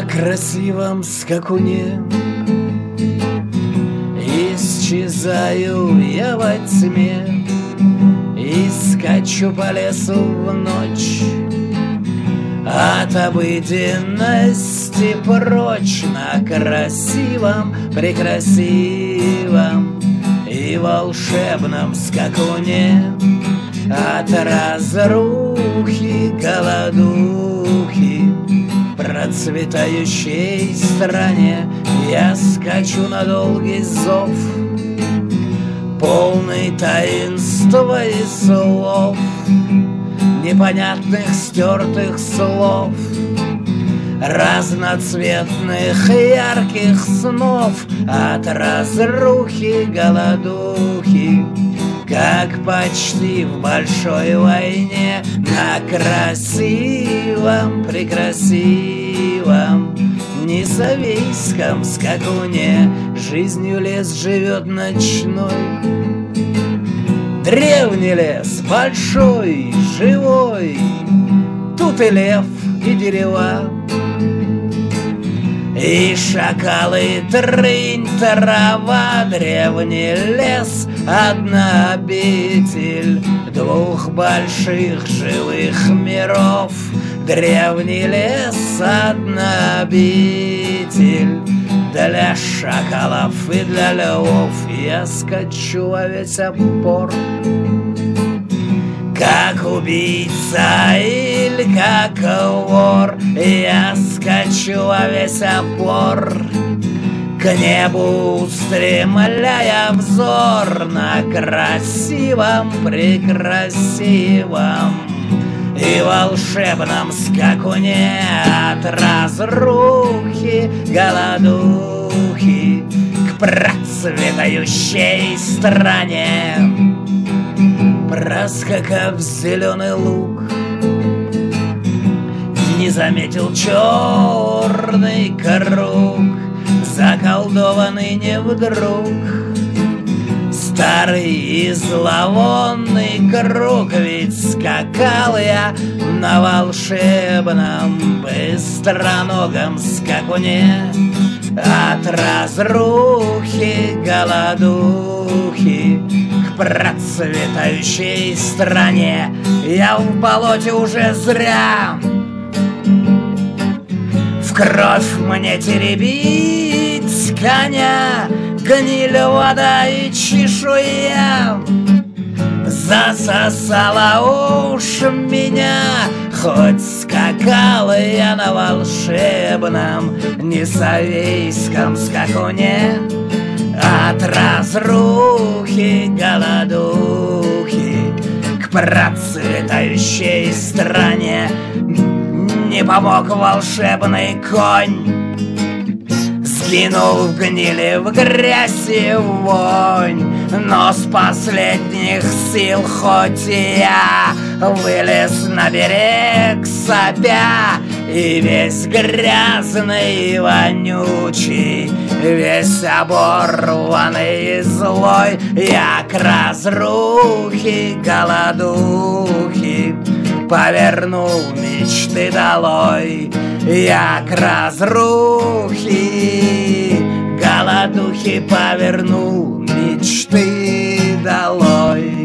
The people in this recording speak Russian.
На красивом скакуне исчезаю я во тьме и скачу по лесу в ночь от обыденности прочь. На красивом, прекрасивом и волшебном скакуне от разрухи, голодухи процветающей стране я скачу на долгий зов, полный таинства и слов, непонятных стертых слов, разноцветных ярких снов от разрухи, голодухи, как почти в большой войне. На красивом, прекрасивом несавейском скакуне жизнью лес живет ночной. Древний лес, большой, живой, тут и лев, и дерева, и шакалы, и трынь, трава. Древний лес — одна обитель двух больших живых миров. Древний лес — одна обитель для шакалов и для львов. Я скачу во весь опор, как убийца или как вор. Я скачу во весь опор, к небу устремляя взор. На красивом, прекрасивом и волшебном скакуне от разрухи, голодухи к процветающей стране. Проскакав зеленый луг, не заметил черный круг, заколдованный не вдруг. Старый и зловонный круг, ведь скакал я на волшебном быстроногом скакуне от разрухи, голодухи к процветающей стране. Я в болоте уже зря, в кровь мне теребить коня, гниль, вода и чешуя засосала уж меня. Хоть скакал я на волшебном несавейском скакуне от разрухи, голодухи к процветающей стране, не помог волшебный конь. Сгинул в гнили, в грязь и в вонь, но с последних сил хоть я вылез на берег сопя, и весь грязный и вонючий, весь оборванный и злой, я к разрухе, голодухе повернул мечты долой. Я к разрухе, голодухе повернул мечты долой.